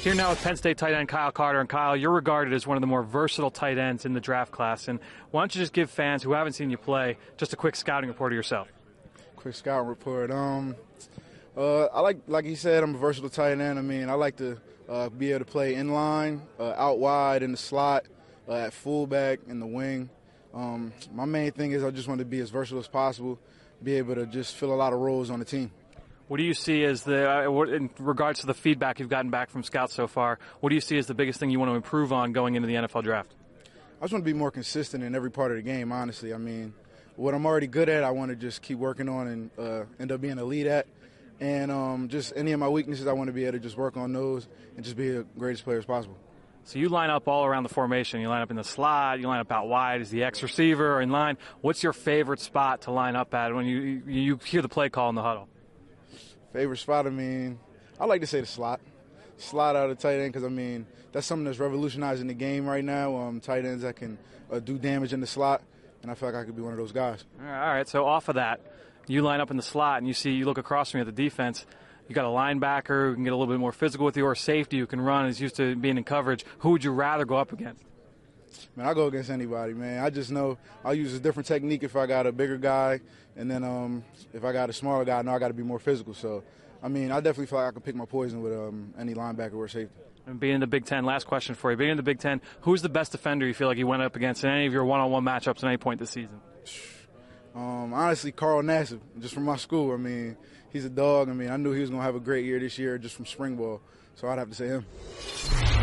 Here now with Penn State tight end Kyle Carter. And Kyle, you're regarded as one of the more versatile tight ends in the draft class. And why don't you just give fans who haven't seen you play just a quick scouting report of yourself? Quick scouting report. I like he said, I'm a versatile tight end. I mean, I like to be able to play in line, out wide, in the slot, at fullback, in the wing. My main thing is I just want to be as versatile as possible, be able to just fill a lot of roles on the team. What do you see as in regards to the feedback you've gotten back from scouts so far, what do you see as the biggest thing you want to improve on going into the NFL draft? I just want to be more consistent in every part of the game, honestly. I mean, what I'm already good at, I want to just keep working on and end up being elite at. And just any of my weaknesses, I want to be able to just work on those and just be the greatest player as possible. So you line up all around the formation. You line up in the slot, you line up out wide as the X receiver or in line. What's your favorite spot to line up at when you hear the play call in the huddle? Favorite spot, I mean, I like to say the slot. Slot out of tight end because, I mean, that's something that's revolutionizing the game right now, tight ends that can do damage in the slot, and I feel like I could be one of those guys. All right, so off of that, you line up in the slot and you look across from me at the defense. You got a linebacker who can get a little bit more physical with you, or a safety who can run and is used to being in coverage. Who would you rather go up against? Man, I'll go against anybody, man. I just know I'll use a different technique if I got a bigger guy, and then if I got a smaller guy, I know I got to be more physical. So, I mean, I definitely feel like I can pick my poison with any linebacker or safety. And being in the Big Ten, last question for you. Being in the Big Ten, who's the best defender you feel like you went up against in any of your one-on-one matchups at any point this season? Honestly, Carl Nassib, just from my school. I mean, he's a dog. I mean, I knew he was going to have a great year this year just from spring ball, so I'd have to say him.